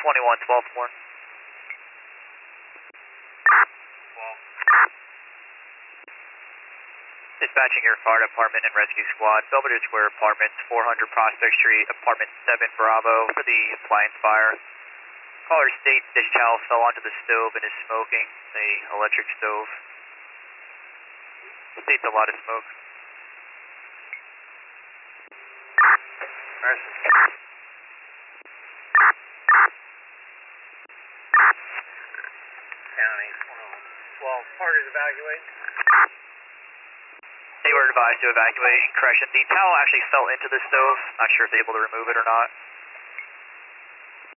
21, 12 more. 12. Dispatching your fire department and rescue squad, Belvedere Square Apartments, 400 Prospect Street, Apartment 7 Bravo for the appliance fire. Caller states this child fell onto the stove and is smoking, the electric stove. States a lot of smoke. County, 12, parties evacuate. They were advised to evacuate. Correction, the towel actually fell into the stove. Not sure if they're able to remove it or not.